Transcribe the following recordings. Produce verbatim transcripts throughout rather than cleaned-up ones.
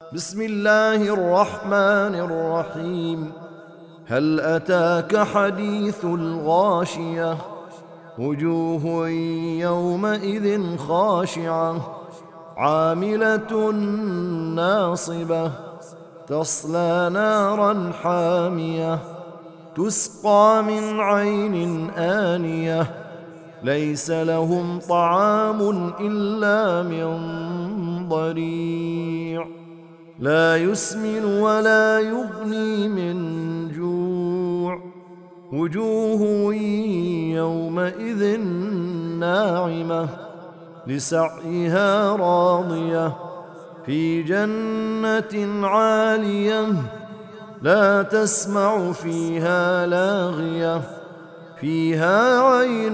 بسم الله الرحمن الرحيم. هل أتاك حديث الغاشية؟ وجوه يومئذ خاشعة عاملة ناصبة تصلى نارا حامية تسقى من عين آنية ليس لهم طعام إلا من ضريع لا يسمن ولا يغني من جوع وجوه يومئذ ناعمة لسعيها راضية في جنة عالية لا تسمع فيها لاغية فيها عين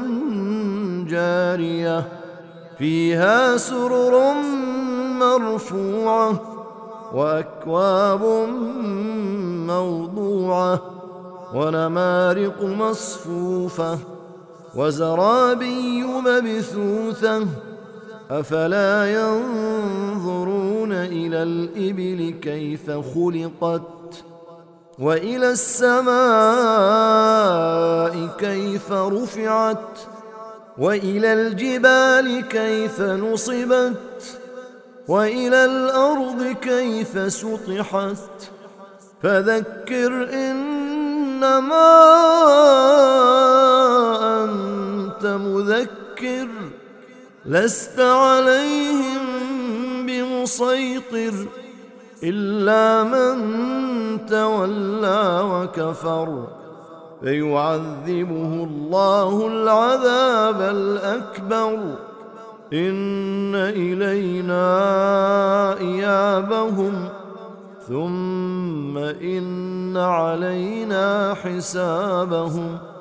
جارية فيها سرر مرفوعة وأكواب موضوعة ونمارق مصفوفة وزرابي مبثوثة أفلا ينظرون إلى الإبل كيف خلقت وإلى السماء كيف رفعت وإلى الجبال كيف نصبت وإلى الأرض كيف سطحت فذكر إنما أنت مذكر لست عليهم بمسيطر إلا من تولى وكفر فيعذبه الله العذاب الأكبر إن إلينا إيابهم ثم إن علينا حسابهم